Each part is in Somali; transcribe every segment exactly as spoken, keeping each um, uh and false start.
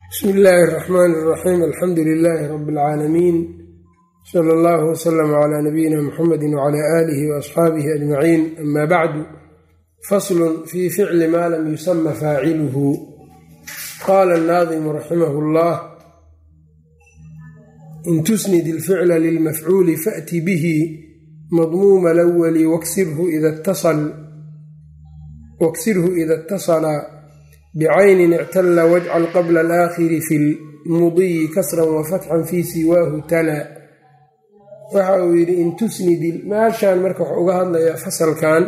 bsmi illaahi الرaxmaan الraxiim alxamdu lilaahi rabi اlcaalamiin sala allahu wslama calaa nabiyina muxamedi wcala aalihi waasxaabihi ajmaciin ama bacdu faslun fii ficli maa lam yusama faaciluhu qaala annaadimu raximah اllah in tusnid ilficla lilmafcuuli faأti bihi madmuuma lwali waksirhu ida اtasala bcaynin ictala wajcal qabla alaakhiri fi lmudiyi kasran wafatxan fii siwaahu tala. waxa uu yidhi in tusnidi meeshaan marka waxuu uga hadlayaa fasalkan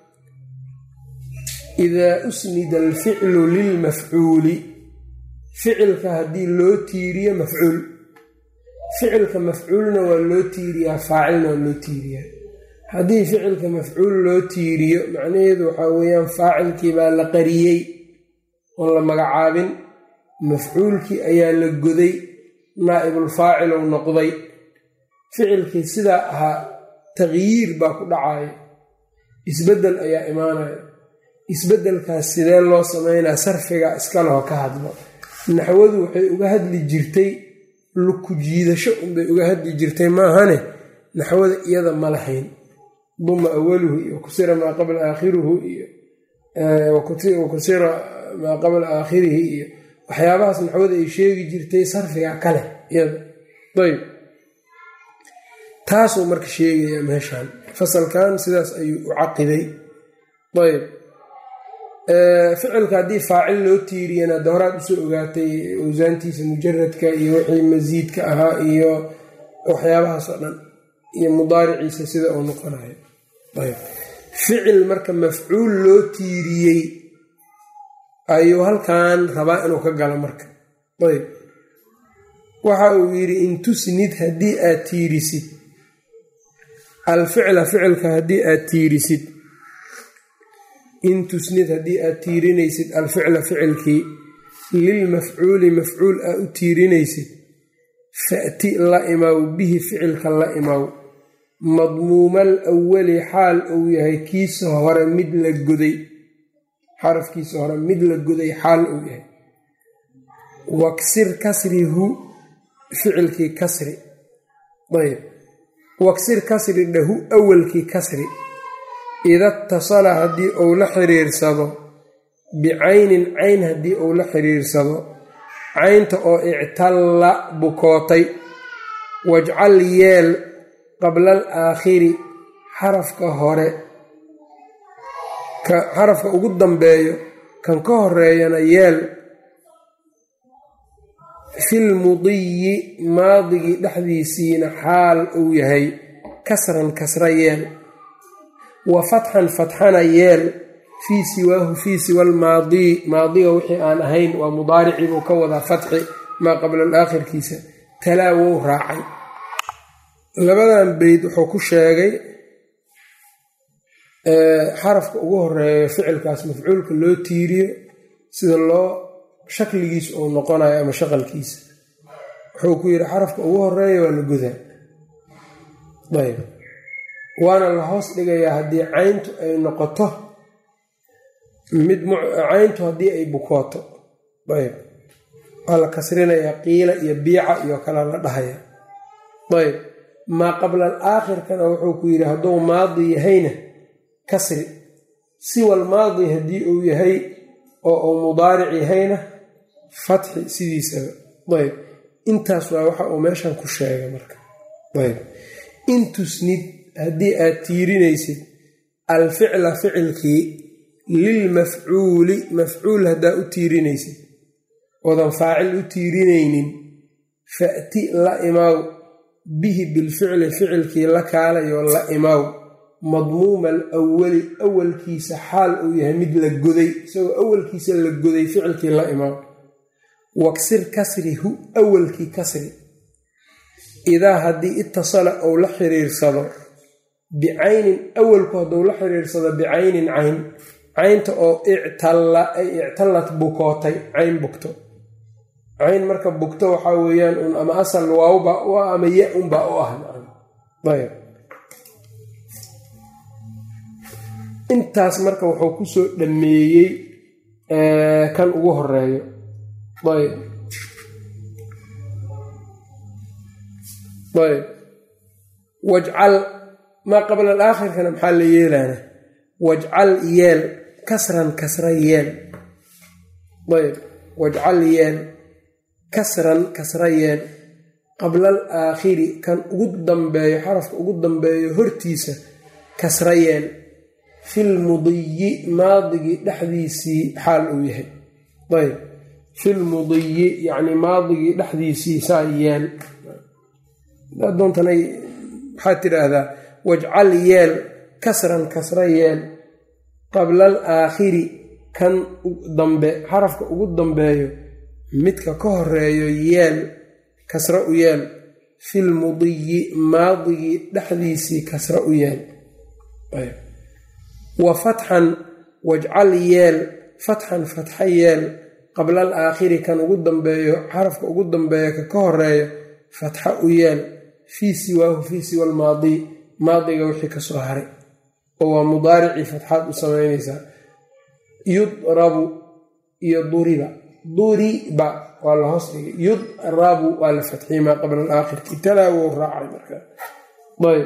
idaa usnida alficlu lilmafcuuli ficilka haddii loo tiiriyo mafcuul, ficilka mafcuulna waa loo tiiriyaa, faacilna waa loo tiiriyaa. haddii ficilka mafcuul loo tiiriyo macnaheedu waxaa weeyaan faacilkii baa la qariyey oon la magacaabin, mafcuulkii ayaa la goday, naa'ibulfaacil ou noqday. ficilkii sidaa ahaa taqyiir baa ku dhacaya, isbeddel ayaa imaanaya. isbeddelkaas sidee loo sameynaa? sarfiga iskaleho ka hadlo. naxwadu waxay uga hadli jirtay luku jiidasho unbay uga hadli jirtay maahane naxwada iyada ma lahayn. duma awaluhu iyo kusira maa qabla aakhiruhu iyo wakusira maa qabla aakhirihi iyo waxyaabahaas naxwada ay sheegi jirtay sarfiga kale iyada. ayb taasuu marka sheegayaa meeshaan fasalkan sidaas ayuu u caqiday. ayb ficilka haddii faacil loo tiiriyana hadda horaad usoo ogaatay awsaantiisa mujaradka iyo wixii masiidka ahaa iyo waxyaabahaas oo dhan iyo mudaariciisa sida uu noqonayo. ayb ficil marka mafcuul loo tiiriyey ayuu halkan rabaa inuu ka galo marka. ayb waxa uu yidhi in tusnid haddii aad tiirisid alficla ficilka haddii aad tiirisid in tusnid haddii aad tiirinaysid alficla ficilkii lilmafcuuli mafcuul aa u tiirinaysid fa'ti la imaw bihi ficilka la imaw madmuumal awali xaal uu yahay kiisa hore mid la goday, xarafkiisa hore mid la goday xaal uu yahay. waksir kasrihu ficilkii kasri. ayb waksir kasri dhahu awalkii kasri ida tasala haddii uu la xiriirsado bicaynin cayn haddii uu la xiriirsado caynta oo ictalla bukootay wajcal yeel qabla al aakhiri xarafka hore xarafka ugu dambeeyo kan ka horeeyana yeel filmudiyi maadigii dhexdiisiina xaal uu yahay kasran kasra yeel wa fatxan fatxana yeel fii siwaahu fii siwa almaadiyi maadiga wixii aan ahayn waa mudaarici buu ka wadaa fatxi maa qabla alaakhirkiisa talaa wou raacay. labadan beyd wuxuu ku sheegay xarafka ugu horeeyo ficilkaas mafcuulka loo tiiriyo sida loo shakligiisa uu noqonayo ama shaqalkiisa. wuxuu ku yidhi xarafka ugu horeeya waa la godaa. ayb waana la hoos dhigayaa haddii cayntu ay noqoto mid cayntu haddii ay bukooto. ayb waa la kasrinayaa, qiila iyo biica iyo kala la dhahaya. ayb maa qabla al aakhirkana wuxuu ku yidhi hadduu maadi yahayna kasri, siwal maadi haddii uu yahay oo uu mudaaric yahayna fatxi sidiisaba. ayb intaas waa waxa uu meeshan ku sheegay marka. ayb in tusnid haddii aad tiirinaysid alficla ficilkii lilmafcuuli mafcuul haddaa u tiirinaysid oodan faacil u tiirinaynin fa'ti la imaaw bihi bilficli ficilkii la kaalayo la imaaw madmuuma alawali awalkiisa xaal uu yahay mid la goday, isagoo awalkiisa la goday ficilkii la imaaw. waksir kasrihu awalkii kasri idaa haddii itasala ou la xiriirsado bicaynin awalku hadduu la xiriirsado bicaynin cayn caynta oo ictalla ay ictallat bukootay, cayn bugto. cayn marka bugto waxaa weeyaan un ama asal waawba u ah ama ya unbaa u ah. ayb intaas marka wuxuu kusoo dhameeyey kan ugu horeeyo. ayb ayb wajcal maa qabla alaakhirkana maxaa la yeelaana wajcal yeel kasran kasra yeel ayb wajcal yeel kasran kasra yeel qabla alaakhiri kan ugu dambeeyo xarafka ugu dambeeyo hortiisa kasra yeel filmudiyi maadigii dhexdiisii xaal uu yahay ayb filmudiyi yacni maadigii dhexdiisii saa yeel adoontanay maxaad tidhaahdaa wajcal yeel kasran kasra yeel qabla alaakhiri kan dambe xarafka ugu dambeeyo midka ka horeeyo yeel kasra u yeel filmudiyi maadigii dhexdiisii kasra u yeel wa fatxan wajcal yeel fatxan fatxa yeel qabla alaakhiri kan ugu dambeeyo xarafka ugu dambeeyo ka ka horeeyo fatxa u yeel fii siwaahu fii siwa almaadi maadiga wixii ka soo haray oo waa mudaaricii fatxaad u samaynaysaa yudrabu iyo duriba duriba waa la hoos dhigay yudrabu waa la fatxiyey maa qabla alaakhir kitalaa wou raacay markaa ayb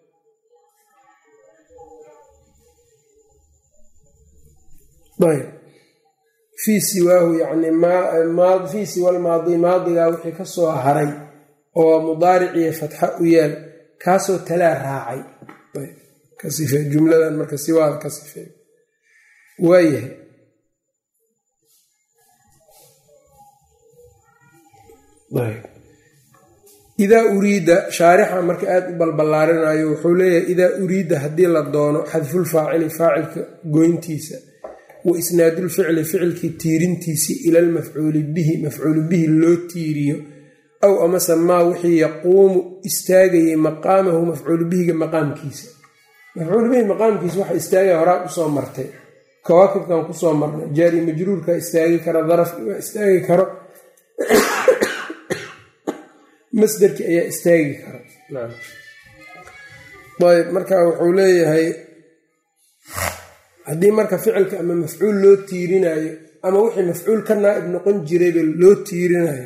ayb fii siwaahu yani fii siwa almaadi maadigaa wixii ka soo haray oo mudaariciiyo fatxa u yeel kaasoo talaa raacay ka sifee jumladan marka siwaada ka sifeey waayahay idaa uriida shaarixa marka aada u balballaarinayo wuxuu leeyahay idaa uriida haddii la doono xadfulfaacili faacilka goyntiisa wa isnaadulficli ficilkii tiirintiisii ila almafcuuli bihi mafcuulu bihi loo tiiriyo aw amase maa wixii yaquumu istaagayay maqaamahu mafcuulu bihiga maqaamkiisa mafcuulu bihi maqaamkiisa waxa istaagaya horaa usoo martay kawaakibkan kusoo marnay jaari majruurka istaagi kara darafki waa istaagi karo masderki ayaa istaagi kara ayb marka wuxuu leeyahay haddii marka ficilka ama mafcuul loo tiirinayo ama wixii mafcuul ka naa'ib noqon jirayba loo tiirinayo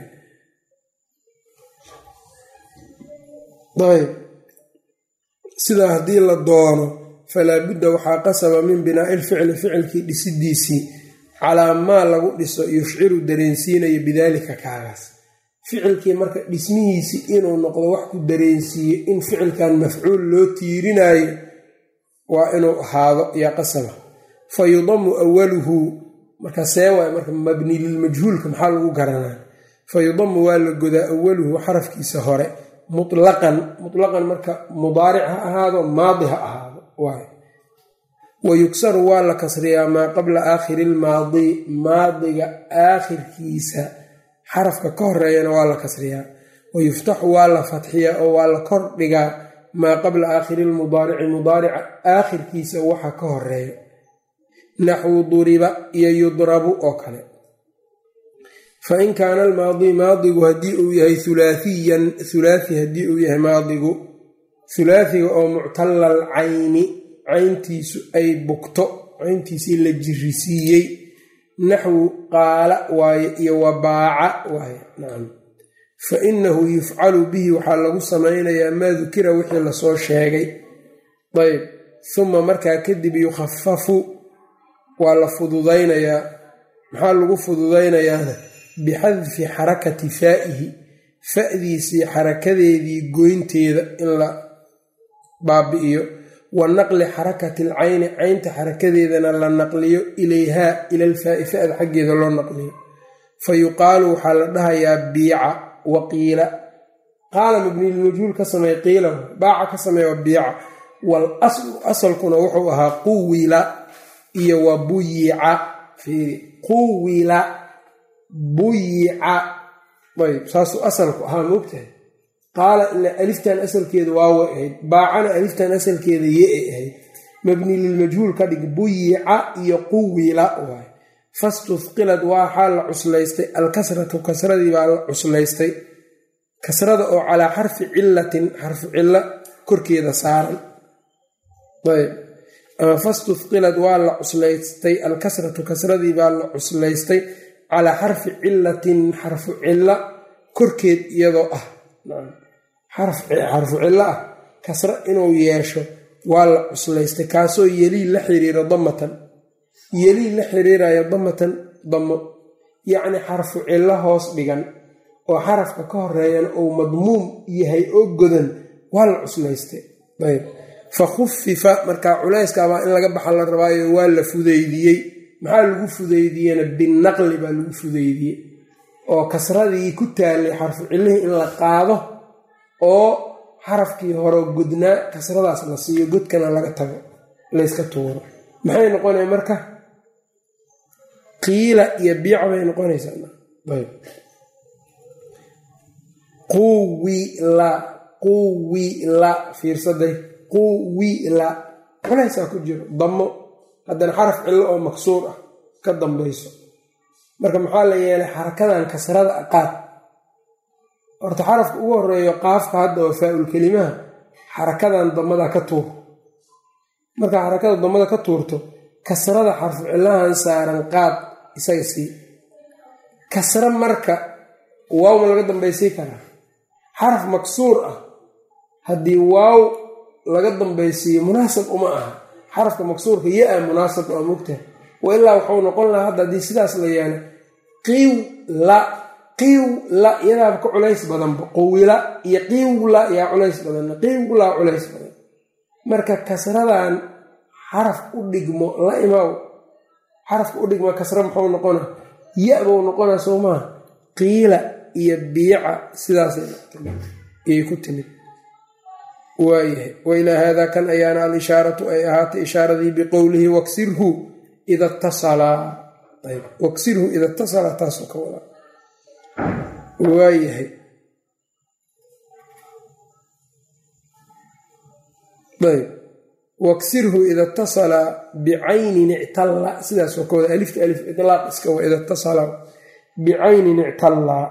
ayb sidaa haddii la doono falaa budda waxaa qasaba min binaa'i ilficli ficilkii dhisidiisii calaa maa lagu dhiso yushciru dareensiinayo bidaalika kaagaas ficilkii marka dhismihiisii inuu noqdo wax ku dareensiiye in ficilkan mafcuul loo tiirinayo waa inuu ahaado yaa qasaba fa yudamu awaluhu marka see waay marka mabni lilmajhuulka maxaa lagu garanaa fa yudamu waa la godaa awaluhu xarafkiisa hore mutlaqan mutlaqan marka mudaaric ha ahaado maadi ha ahaado waay wa yugsaru waa la kasriyaa maa qabla aakhiri ilmaadi maadiga aakhirkiisa xarafka ka horeeyana waa la kasriyaa wa yuftaxu waa la fatxiyaa oo waa la kor dhigaa maa qabla aakhiri ilmudaarici mudaarica aakhirkiisa waxa ka horeeya naxwu duriba iyo yudrabu oo kale fa in kaana almaadi maadigu haddii uu yahay hulaahiyan hulaahi haddii uu yahay maadigu hulaahiga oo muctala alcayni cayntiisu ay bugto cayntiisii la jirisiiyey naxwu qaala waaye iyo wabaaca waaye nacam fa inahu yufcalu bihi waxaa lagu samaynayaa maa dukira wixii lasoo sheegay ayb uma markaa kadib yukhafafu waa la fududaynayaa maxaa lagu fududaynayaana bixadfi xarakati faa'ihi fa'diisii xarakadeedii goynteeda in la baabi'iyo wa naqli xarakati alcayni caynta xarakadeedana la naqliyo ilayhaa ila alfaa'i fa'da xaggeeda loo naqliyo fa yuqaalu waxaa la dhahayaa biica wa qiila qaala mabnilmajhuul ka sameey qiilahu baaca ka sameey wa biica wal aslu asalkuna wuxuu ahaa quwila iyo wa buyica fiiri quwila buyica ayb saasuu asalku ahaa moogtahay qaala ila aliftan asalkeeda waaway ahayd baacana aliftan asalkeeda ye-ay ahayd mabni lilmajhuul ka dhig buyica iyo quwila waay fastuthqilad waxaa la cuslaystay alkasratu kasradii baa la cuslaystay kasrada oo calaa xarfi cilatin xarfu cilo korkeeda saaran ayb ama fastuthqilad waa la cuslaystay alkasratu kasradii baa la cuslaystay calaa xarfi cilatin xarfu cilo korkeed iyadoo ah xarfu cillo ah kasro inuu yeesho waa la cuslaystay kaasoo yelii la xiriira damatan yelii la xiriiraya damatan damo yacni xarfu cillo hoos dhigan oo xarafka ka horeeyana uu madmuum yahay oo godan waa la cuslaystay ayb fa khufifa markaa culayskaabaa in laga baxa la rabaayo waa la fudaydiyey maxaa lagu fudaydiyena binaqli baa lagu fudaydiyey oo kasradii ku taalay xarfu cillihii in la qaado oo xarafkii hore godnaa kasradaas la siiyo godkana laga tago layska tuuro maxay noqonaya marka qiila iyo biica bay noqonaysaa ayb quwila quwila fiirsaday quwila culaysaa ku jiro damo haddana xaraf cillo oo maksuur ah ka dambayso marka maxaa la yeelay xarakadan kasrada qaad horta xarafka ugu horeeyo qaafka hadda oo faa-ul kelimaha xarakadan damada ka tuur markaa xarakada damada ka tuurto kasrada xarfu cillahan saaran qaad isaga sii kasra marka waaw ma laga dambaysii karaa xaraf maksuur ah haddii waaw laga dambaysiiyo munaasab uma aha xarafka maksuurka ya-a munaasab oo mogtaha wa ilaa wuxuu noqon lahaa hadda haddii sidaas la yeelo qiw la qiw la iyadaaba ka culays badanba quwila iyo qiwla yaa culays badan qiwla culays badan marka kasradan xaraf u dhigmo la imaw xarafka u dhigmo kasra muxuu noqona ya-buu noqona soo maaha qiila iyo biica sidaasayay ku timid waayahay wailaa haadaa kan ayaana alishaaratu ay ahaatay ishaaradii biqowlihi waksirhu ida tasalaa ayb waksirhu ida tasalaa taasoo ka wadaa waayahay ayb waksirhu ida tasalaa bicaynin ictalla sidaasoo ka wada alifta alif ilaaq iska wa ida tasalaa bicaynin ictallaa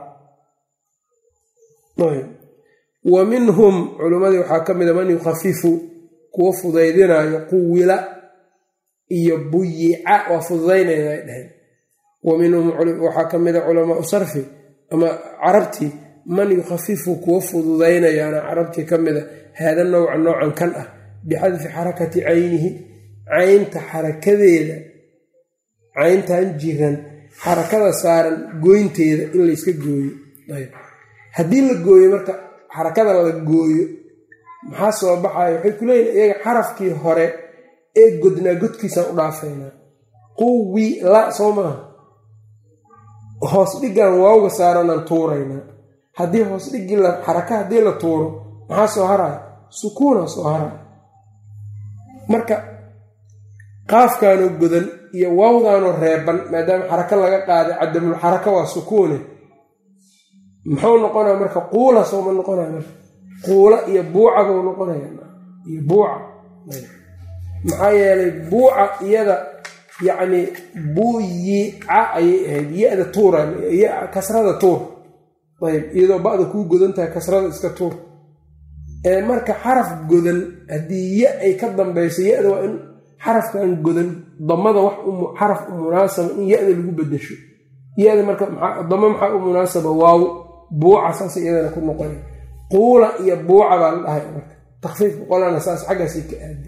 ayb wa minhum culimmadii waxaa ka mida man yukhafifu kuwa fudaydinayo quwila iyo buyica waa fududaynayna ay dhaheen wa minhum waxaa ka mida culamaau sarfi ama carabtii man yukhafifu kuwa fududaynayaana carabtii ka mida haada nowca noocan kan ah bixadfi xarakati caynihi caynta xarakadeeda cayntan jiran xarakada saaran gooynteeda in layska gooyo haddii la gooyo marka xarakada la gooyo maxaa soo baxaya waxay ku leeyihin iyaga xarafkii hore ee godnaa godkiisaan u dhaafaynaa quwi la soo maaha hoos dhiggan waawga saaranaan tuuraynaa haddii hoos dhigii xaraka haddii la tuuro maxaa soo haraya sukuuna soo haraya marka qaafkaanoo godan iyo waawdaanoo reeban maadaama xaraka laga qaaday cadamul xaraka waa sukuune muxuu noqonaya marka quula sooma noqonaya marka quula iyo buuca buu noqonaya iyo buuca maxaa yeelay buuca iyada yacni buyica ayay ahayd ya-da tuura kasrada tuur ayb iyadoo ba-da kuu godan tahay kasrada iska tuur ee marka xaraf godan haddii ya ay ka dambayso ya-da waa in xarafkan godan damada wax xaraf u munaasaba in ya-da lagu bedesho ya-da marka damo maxaa u munaasaba waaw buuca saas iyadana ku noqona quula iyo buuca baa la dhahay marka takfiifka qolana saas xaggaasay ka aadi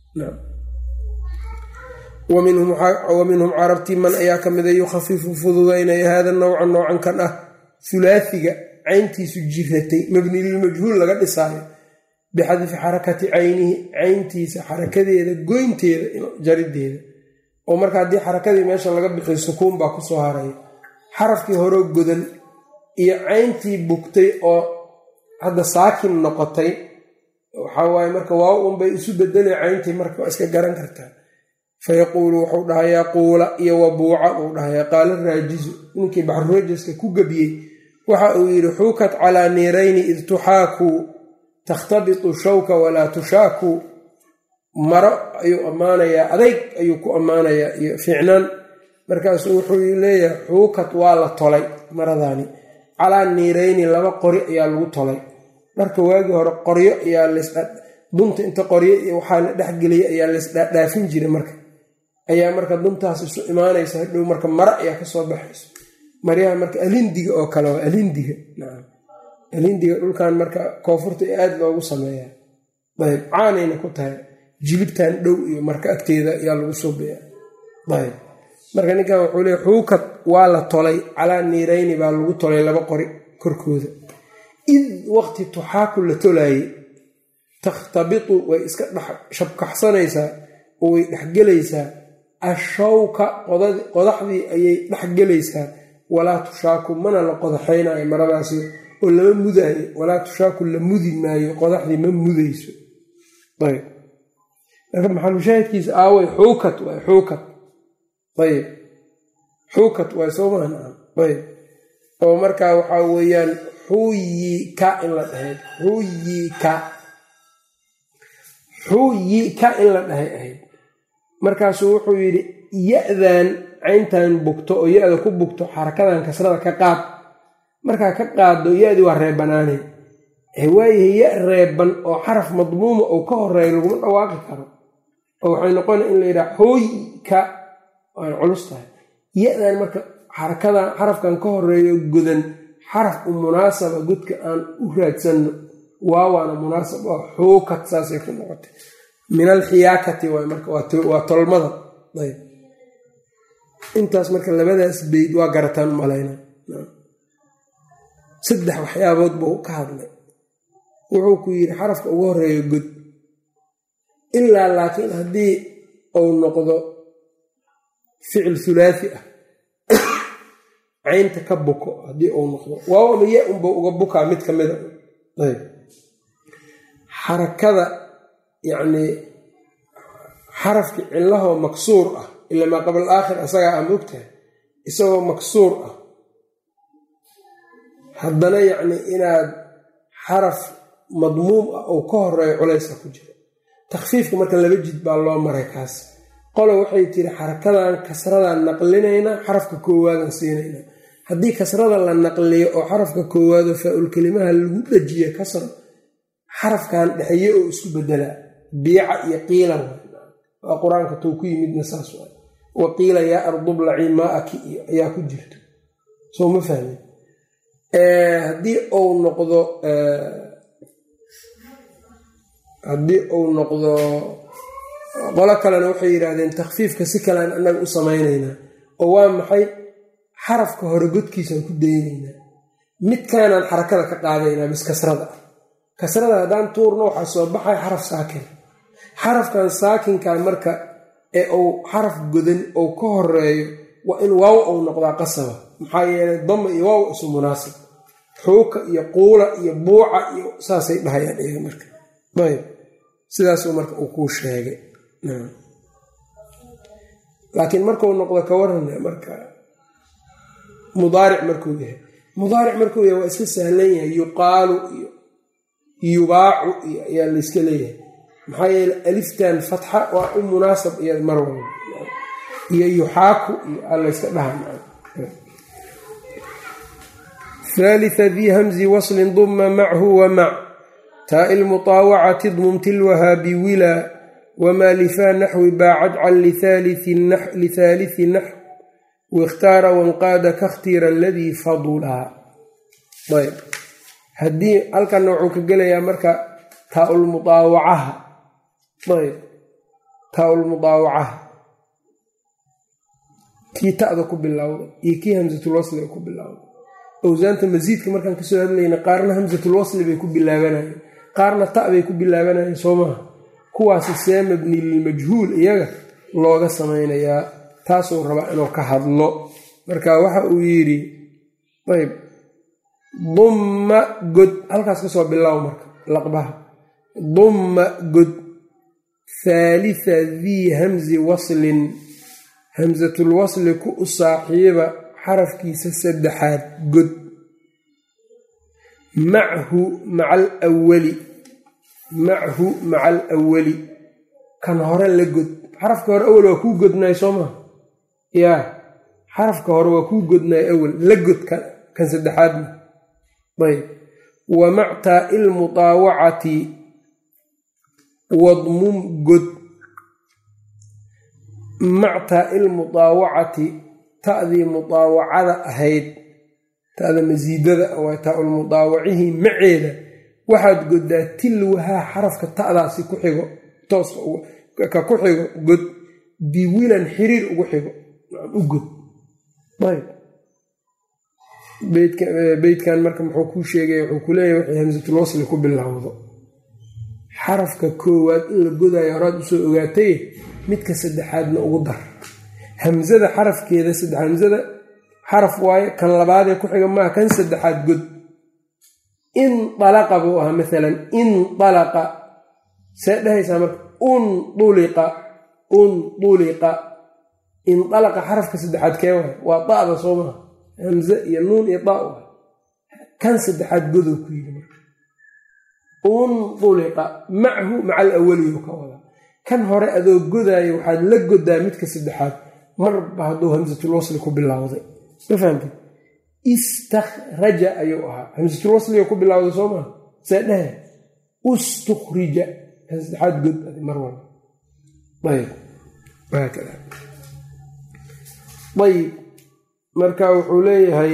wa minhum carabtii man ayaa ka mida yukhafifu fududaynaya haada nowca noocan kan ah hulaasiga cayntiisu jiratay mabni lilmajhuul laga dhisaayo bixadfi xarakati caynihi cayntiisa xarakadeeda goynteeda jarideeda oo marka haddii xarakadii meesha laga bixiyo sukuun baa ku soo haraya xarafkii horeo godan iyo cayntii bugtay oo hadda saakin noqotay waxaa waaye marka waaw unbay isu bedelay cayntii marka waa iska garan kartaa fayaquulu wuxuu dhahayaa quula iyo wabuuca uu dhahayaa qaala raajizu ninkii baxrurajaska ku gebiyey waxa uu yidhi xuukat calaa niirayni id tuxaakuu takhtabitu shawka walaa tushaakuu maro ayuu ammaanayaa adayg ayuu ku ammaanayaa iyo fiicnaan markaasuu wuxuu leeyahay xuukat waa la tolay maradaani calaa niirayni laba qori ayaa lagu tolay dharka waagii hore qoryo ayaa lasdunta inta qoryo iyo waxaa la dhexgeliyay ayaa laysdhaadhaafin jiray marka ayaa marka duntaas isu imaanaysa hadhow marka maro ayaa kasoo baxayso maryaha marka alindiga oo kale waa alindiga alindiga dhulkan marka koonfurta ee aada loogu sameeyaa ayb caanayna ku tahay jilibtan dhow iyo marka agteeda ayaa lagu suubiya ayb marka ninkan wuxuu leey xuukad waa la tolay calaa niirayni baa lagu tolay laba qori korkooda id waqti tuxaaku la tolaayey takhtabitu way iska shabkaxsanaysaa oo way dhexgelaysaa ashawka qodaxdii ayay dhexgelaysaa walaa tushaaku mana la qodaxaynayo maradaasi oo lama mudaayo walaa tushaaku la mudi maayo qodaxdii ma mudayso ayb marka maxalushaahidkiisa aaway xuukad waay xuukad ayb xuukad waay soo mahan ayb oo markaa waxaa weeyaan xuyika in la dhahay xuyika xuyika in la dhahay ahayd markaasuu wuxuu yidhi ya-dan cayntan bugto oo ya-da ku bugto xarakadan kasrada ka qaad markaa ka qaado ya-dii waa reebanaanay waayahay ya reeban oo xaraf madmuuma oo ka horeeya laguma dhawaaqi karo oo waxay noqona in la yidhaha xuyka waana culus tahay ya-dan marka xarakadan xarafkan ka horeeyo godan xaraf u munaasaba godka aan u raadsanno waawaana munaasab oo xuukad saasay ku noqotay min alxiyaakati waay marka waa tolmada ayb intaas marka labadaas bayd waa garataan malayna saddex waxyaabood buu ka hadlay wuxuu ku yidhi xarafka ugu horeeyo god ilaa laakiin haddii uu noqdo ficil hulaathi ah caynta ka buko haddii uu noqdo waaw ama ya unba uga bukaa mid ka mida ayb xarakada yacnii xarafkii cilahoo maksuur ah ila maa qabla aakhir asagaa aan ogtahay isagoo maksuur ah haddana yacni inaad xaraf madmuum ah oo ka horeeyo culayska ku jiro takhfiifka marka laba jid baa loo maray kaas qolo waxay tiri xarakadan kasradan naqlinaynaa xarafka koowaadan siinaynaa haddii kasrada la naqliyo oo xarafka koowaadoo faa-ul kelimaha lagu dhajiya kasra xarafkan dhexeye oo isku bedelaa biica iyo qiila waa qur-aanka tou ku yimidna saas waay wa qiila yaa ardublaci maaki iyo ayaa ku jirto soo ma fahmin haddii uu noqdo haddii uu noqdo qolo kalena waxay yidhaahdeen takhfiifka si kalean annaga u samaynaynaa oo waa maxay xarafka hore godkiisaan ku daynaynaa midkaanaan xarakada ka qaadaynaa bis kasrada ah kasrada haddaan tuurno waxaa soo baxay xaraf saakin xarafkan saakinkan marka ee uu xaraf godan ou ka horeeyo waa in waaw uu noqdaa qasaba maxaa yeelay dama iyo waaw isu munaasib xuuka iyo quula iyo buuca iyo saasay dhahayaan iyaga marka ayb sidaasuu marka uu kuu sheegay laakiin markuu noqdo ka warana marka mudaaric markuu yahay mudaaric markuu yahay waa iska sahlan yahay yuqaalu iyo yubaacu iyo ayaa layska leeyahay maxaa yeele aliftan fatxa waa u munaasab iyo mar walba iyo yuxaaku iyo alayska dhaha ثالث ذي همز وصل ضم معه ومع تاء المطاوعة ضم تلوها بولا وما لفا نحو باعد عن لثالث النحو لثالث نحو واختار وانقاد كاختير الذي فضلا طيب هدي هلك النوع كجليا مركا تاء المطاوعة طيب تاء المطاوعة كي تأذكوا بالله يكي همزة الوصل يكون بالله awsaanta masiidka markaan kasoo hadlayna qaarna hamsatul wasli bay ku bilaabanayeen qaarna ta bay ku bilaabanayeen soo maha kuwaasi see mabni lilmajhuul iyaga looga samaynayaa taasuu rabaa inuu ka hadlo marka waxa uu yidhi ayb dumma god halkaas kasoo bilaaw marka laqbaha dumma god haalitha dii hamsi waslin hamsatul wasli ku u saaxiiba xarafkiisa saddexaad god machu maca alawali machu maca alawali kan hore la god xarafka hore awal waa kuu godnaay soo maha yaa xarafka hore waa kuu godnaay awal la god kan saddexaadna ayb wa mac taa'i lmutaawacati wadmum god mac taa'i lmutaawacati ta'dii mutaawacada ahayd ta'da masiidada waa taa-ul mudaawacihi maceeda waxaad godaa tilwahaa xarafka ta'daasi ku xigo tooska ka ku xigo god biwilan xiriir ugu xigo u god ayb beydkan marka muxuu kuu sheegaya wuxuu ku leeyahay waxay hamsatul wasli ku bilowdo xarafka koowaad in la godaayo horaad usoo ogaatay midka saddexaadna ugu dar hamsada xarafkeeda saddex hamsada xaraf waaye kan labaadee ku xiga maaha kan saddexaad god indalaqa buu ahaa maalan indalaqa see dhahaysaa marka unduliqa unduliqa indalaqa xarafka saddexaad kee waay waa da'da soo maha hamze iyo nuun iyo da waay kan saddexaad godow ku yidhi marka unduliqa machu maca alawaliyu ka wada kan hore adoo godaayo waxaad la godaa midka saddexaad marba hadduu hamsatul wasli ku bilowday ma fahamtay istakhraja ayuu ahaa hamsatul wasliga ku bilowday soo maha see dhahe ustukhrija kan saddexaad god mar walba ayb wahaakada ayb marka wuxuu leeyahay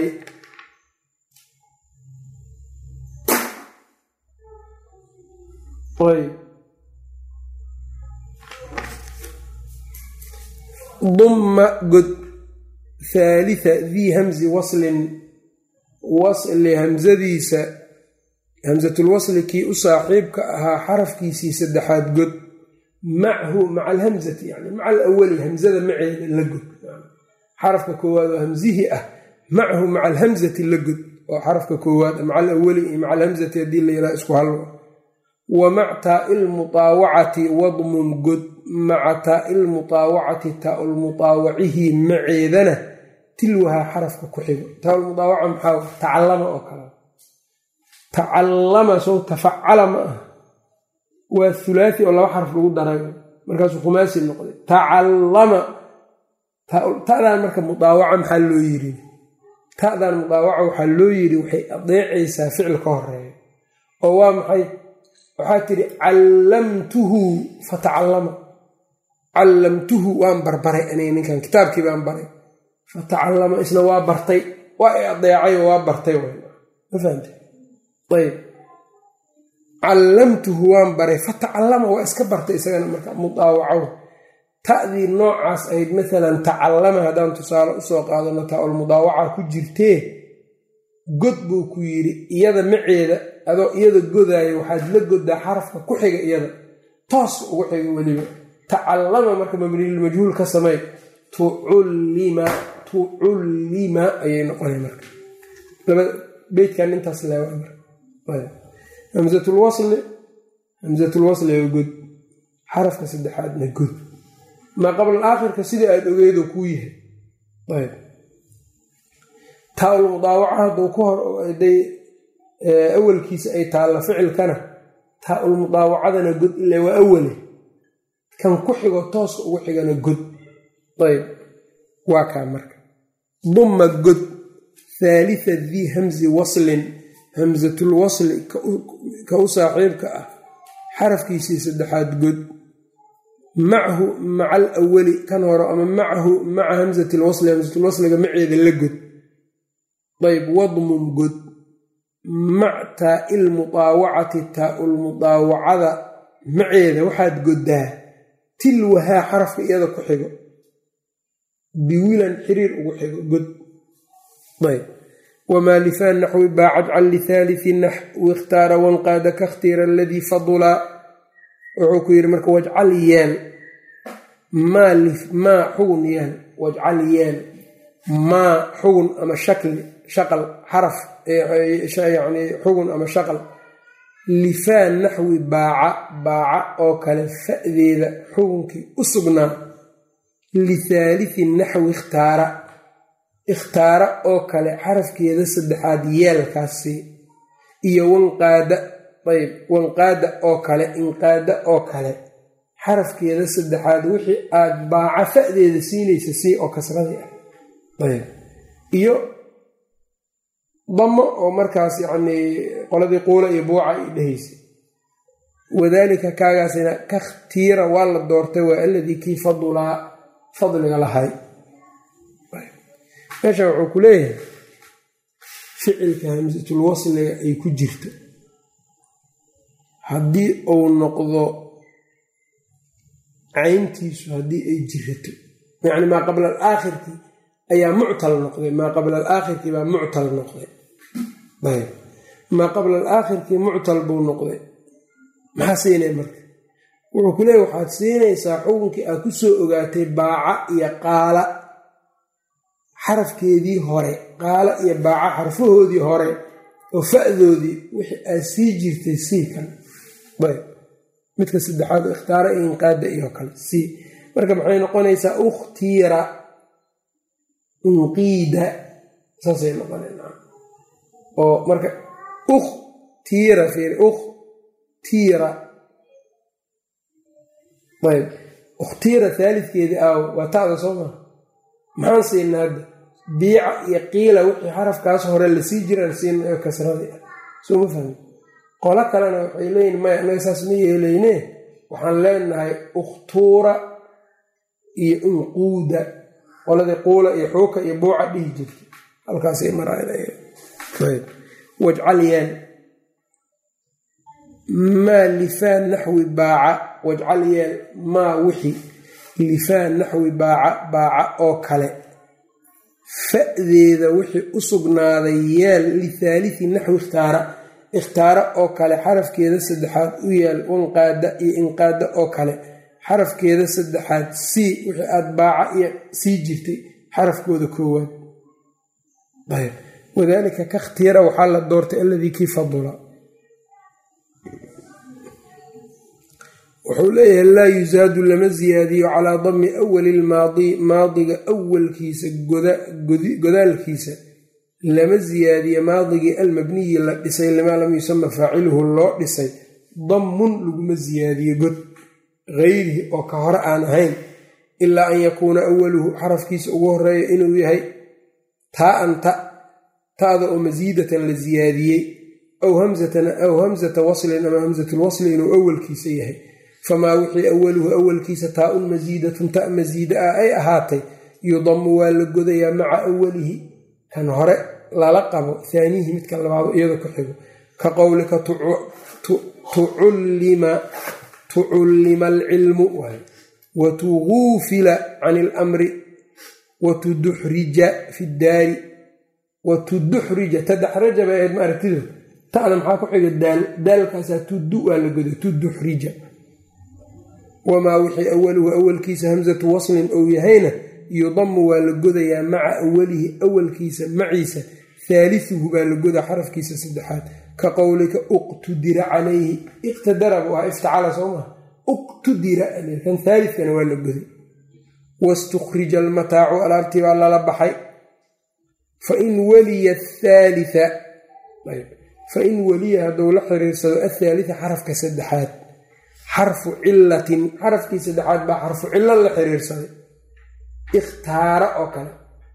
ayb dumma god haalitha dii hamsi waslin wasli hamsadiisa hamsatul wasli kii u saaxiibka ahaa xarafkiisii saddexaad god machu maca alhamsati yani maca alawali hamsada maceeda la god xarafka koowaad oo hamsihii ah machu maca alhamsati la god oo xarafka koowaad maca alawali iyo maca alhamsati haddii la yidhaha isku halwa wa mac taai lmutaawacati wadmun god maca taai lmutaawacati taaulmutaawacihi maceedana tilwahaa xarafka ku xigo taaulmutaawaca maxaa tacallama oo kale tacallama sow tafacala ma ah waa hulaati oo laba xaraf lagu daray markaasuu khumaasi noqday tacallama ta'dan marka mudaawaca maxaa loo yiri ta'dan mudaawaca waxaa loo yiri waxay adeecaysaa ficil ka horeeya oo waa maxay waxaa tidhi callamtuhu fatacallama callamtuhu waan barbaray aniga ninkan kitaabkii baan baray fatacallama isna waa bartay waa i adeecay oo waa bartay ma fahamte ayb callamtuhu waan baray fatacallama waa iska bartay isagana marka mudaawaco ta'dii noocaas ahayd maalan tacallama haddaan tusaale usoo qaadano taa-ul mudaawaca ku jirtee god buu ku yidhi iyada maceeda adoo iyada godaayo waxaad la godaa xarafka ku xiga iyada toos ugu xiga weliba tacallama marka mabniyulmajhuul ka samey tucullima tucullima ayay noqonay marka laba beydkan intaas leewa marka hamsatul wasli hamsatul wasliga god xarafka saddexaadna god maa qabla aakhirka sidai aada ogeedo kuu yahay ayb taa-ul mudaawaca hadduu ku hor day awalkiisa ay taalla ficilkana taa-ul mudaawacadana god ile waa awale kan ku xigo tooska ugu xigana god ayb waa kaa marka dumma god haalitha dii hamsi waslin hamsatul wasli ka u saaxiibka ah xarafkiisii saddexaad god machu maca alawali kan hore ama machu maca hamsatil wasli hamsatul wasliga maceeda la god ayb wadmun god mac taai lmudaawacati taa-ul mudaawacada maceeda waxaad godaa tilwahaa xarafka iyada ku xigo biwilan xiriir ugu xigo god ayb wamaa lifaan naxwi baacad can lihaalithi naxwi ikhtaara wanqaada kakhtiira aladii fadulaa wuxuu ku yidhi marka wajcal yeel maa xugun yeel wajcal yeel maa xugun ama shakli shaqal xaraf yani xugun ama shaqal lifaan naxwi baaca baaca oo kale fa'deeda xugunkii u sugnaa lihaalithi naxwi ikhtaara ikhtaara oo kale xarafkeeda saddexaad yeelkaasi iyo wanqaada ayb wanqaada oo kale inqaada oo kale xarafkeeda saddexaad wixii aad baaca fa'deeda siinaysa sii oo kasradii ah ayb iyo damo oo markaas yacnii qoladii quula iyo buuca ay dhehaysa wadaalika kaagaasina kakhtiira waa la doortay waa aladii kii fadulaa fadliga lahay meesha wuxuu ku leeyahay ficilka hamsatul wasliga ay ku jirto haddii uu noqdo cayntiisu haddii ay jirato yacni maa qabla alaakhirki ayaa muctal noqday maa qabla alaakhirkii baa muctal noqday ayb maa qabla alaakhirkii muctal buu noqday maxaa siinay marka wuxuu ku leeya waxaad siinaysaa xukunkii aad ku soo ogaatay baaca iyo qaala xarafkeedii hore qaala iyo baaca xarfahoodii hore oo fa'doodii wixii aad sii jirtay sii kan ayb midka saddexaad oo ikhtaara iyo inqaada iyo kale sii marka maxay noqonaysaa ukhtiira inqiida saasay noqonayna oo marka ukhtiira fiir ukhtiira ayb ukhtiira haalidkeedii aaw waa ta'da soo maa maxaan siinaa hadda biica iyo qiila wixii xarafkaas hore lasii jiraan siina kasradii ah soo ma fahmi qolo kalena waxay leeyihin maya anaga saas ma yeelayne waxaan leenahay ukhtuura iyo inquuda qoladii quula iyo xuuka iyo buuca dhihi jirta halkaasay marayb wajcal yeel maa lifaan naxwi baaca wajcal yeel maa wixi lifaan naxwi baaca baaca oo kale fa'deeda wixii u sugnaaday yeel lithaaliti naxwi ikhtaara ikhtaara oo kale xarafkeeda saddexaad u yeel wanqaada iyo inqaada oo kale xarafkeeda saddexaad sii wixii aad baaca iyo sii jirtay xarafkooda koowaad ayb wadaalika ka ikhtiira waxaa la doortay alladii kii fadula wuxuu leeyahay laa yusaadu lama ziyaadiyo calaa dami awali lmaadi maadiga awalkiisa godaalkiisa lama ziyaadiyo maadigii almabniyi la dhisay limaa lam yusama faaciluhu loo dhisay dammun laguma ziyaadiyo god gayrihi oo ka hore aan ahayn ilaa an yakuuna awaluhu xarafkiisa ugu horeeya inuu yahay taa'an ta ta'da oo masiidatan la ziyaadiyey aw hamsata waslin ama hamsatulwasli inuu awalkiisa yahay famaa wixii awaluhu awalkiisa taa-un masiidatun ta masiida ah ay ahaatay yudamu waa la godayaa maca awalihi kan hore lala qabo haaniihi midka labaado iyadoo ku xigo ka qowlika tucullima alcilmu watuguufila can ilamri watuduxrija fi daari watuduxrija tadaxraja bay ahayd ma aragtido ta'da maxaa ku xiga daal daalkaasaa tudu waa la goda tuduxrija wamaa wixii awaluhu awalkiisa hamsatu waslin ou yahayna yudamu waa la godayaa maca awalihi awalkiisa maciisa haaliuhu baa la godaa xarafkiisa saddexaad ka qowlika uqtudira calayhi iqtadara buu ahaa iftacala soo maa uqtudira kan haalidkana waa la goday wastukhrija almataacu alaabtii baa lala baxay fain waliya athaalia fain waliya hadduu la xiriirsado athaalita xarafka saddexaad xarfu cilatin xarafkii saddexaad baa xarfu cilo la xiriirsaday ikhtaara oo kale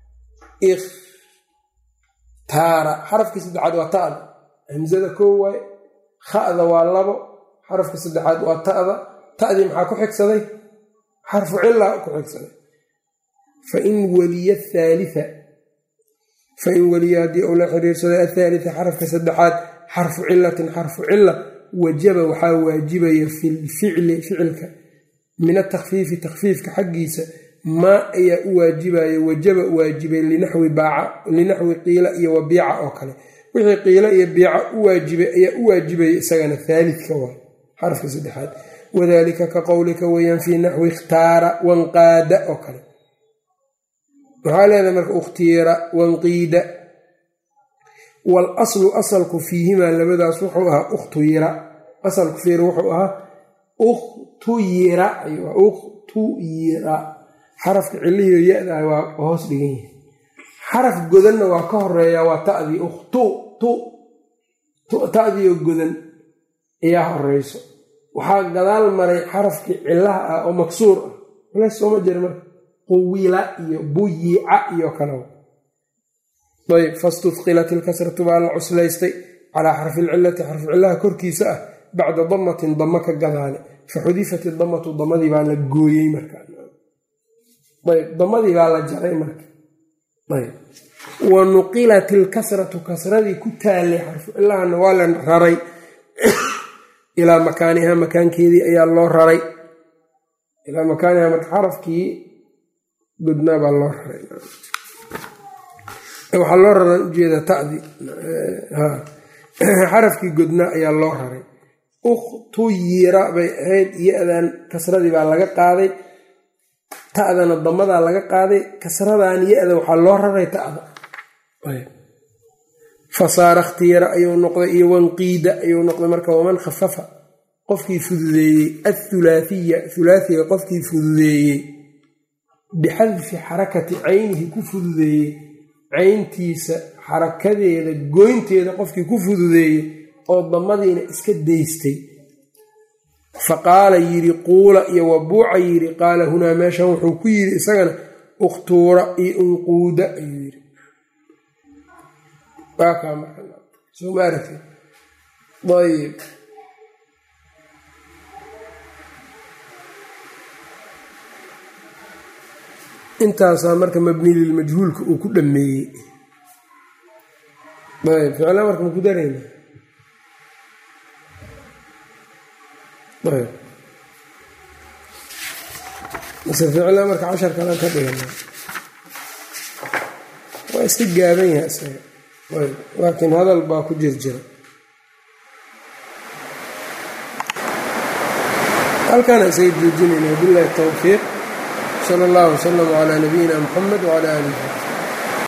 ikhtaara xarafkii saddexaad waa ta'da hamsada koo waaye kha'da waa labo xarafka saddexaad waa ta'da ta'dii maxaa ku xigsaday xarfu cila ku xigsaday fain waliya athaalia fain waliya haddii uu la xiriirsaday athaalita xarafka saddexaad xarfu cilatin xarfu cila wajaba waxaa waajibaya fi lficli ficilka min atakfiifi takfiifka xaggiisa maa ayaa u waajibaya wajaba waajibay linaxwi qiila iyo wabiica oo kale wixii qiila iyo biica u waajibay ayaa u waajibaya isagana haalidka waa xarafka saddexaad wadaalika ka qowlika weyaan fii naxwi ikhtaara wanqaada oo kale waxaa leedahay marka ukhtiira wanqiida waalaslu asalku fiihimaa labadaas wuxuu ahaa ukhtuyira asalku fiir wuxuu ahaa ukhtuyira ukhtuyira xarafka cilihiyo ya-da waa hoos dhigan yahay xaraf godanna waa ka horeeyaa waa ta'dii ukhtu tu ta'diioo godan ayaa horeyso waxaa gadaal maray xarafkii cilaha ah oo maksuur ah walaas sooma jira marka quwila iyo buyica iyo kale ayb fastufqilat ilkasratu baa la cuslaystay calaa xarfi ilcilati xarfu cilaha korkiisa ah bacda damatin damo ka gadaale faxudifat idamatu damadii baa la gooyey marka ayb damadii baa la jaray marka ayb wa nuqilat ilkasratu kasradii ku taallay xarfu cilaana waa la raray ilaa makaaniha makaankeedii ayaa loo raray ilaa makaaniha marka xarafkii godnaa baa loo raray waxaa loo raray ujeeda tadi xarafkii godnaa ayaa loo raray ukhtuyira bay ahayd iyo-dan kasradii baa laga qaaday ta'dana damadaa laga qaaday kasradan yo-da waxaa loo raray ta'da fasaara ikhtiyara ayuu noqday iyo wanqiida ayuu noqday marka waman khafafa qofkii fududeeyey athulaathiya thulaathiga qofkii fududeeyey bixadfi xarakati caynihi ku fududeeyey cayntiisa xarakadeeda goynteeda qofkii ku fududeeyey oo damadiina iska daystay faqaala yidhi quula iyo wabuuca yidhi qaala hunaa meeshan wuxuu ku yidhi isagana ukhtuura iyo unquuda ayuu yidhi waakaa markasoo ma aragtay ayb intaasaa marka mabni lilmajhuulka uu ku dhameeyey ayb ficla marka maku darayna ayb mase ficla marka cashar kalan ka dhigana waa iska gaaban yahay isaga ayb laakiin hadal baa ku jir jira halkaana isaga joojinayna billahi tawfiiq sala allahu wasalam calaa nabiyina muxamed wacala aalihi